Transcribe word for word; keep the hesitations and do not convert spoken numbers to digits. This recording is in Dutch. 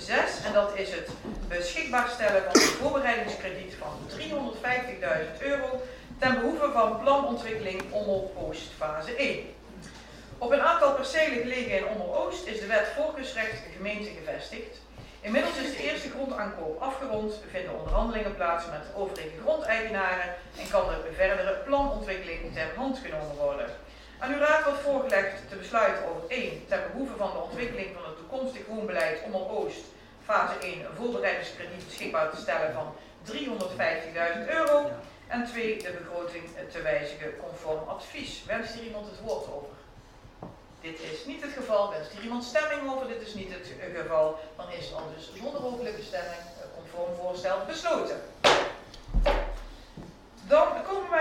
zes en dat is het beschikbaar stellen van een voorbereidingskrediet van driehonderdvijftigduizend euro ten behoeve van planontwikkeling Ommel-Oost fase één. Op een aantal percelen gelegen in Ommel-Oost is de wet voorkeursrecht gemeente gevestigd. Inmiddels is de eerste grondaankoop afgerond, vinden onderhandelingen plaats met de overige grondeigenaren en kan de verdere planontwikkeling ter hand genomen worden. Aan uw raad wordt voorgelegd te besluiten over één. Ten behoeve van de ontwikkeling van het toekomstig woonbeleid Ommel-Oost fase één een voorbereidingskrediet beschikbaar te stellen van driehonderdvijftigduizend euro. En twee, de begroting te wijzigen conform advies. Wenst hier iemand het woord over? Dit is niet het geval. Wenst hier iemand stemming over? Dit is niet het geval. Dan is al dus zonder hoofdelijke stemming conform voorstel besloten. Dan komen wij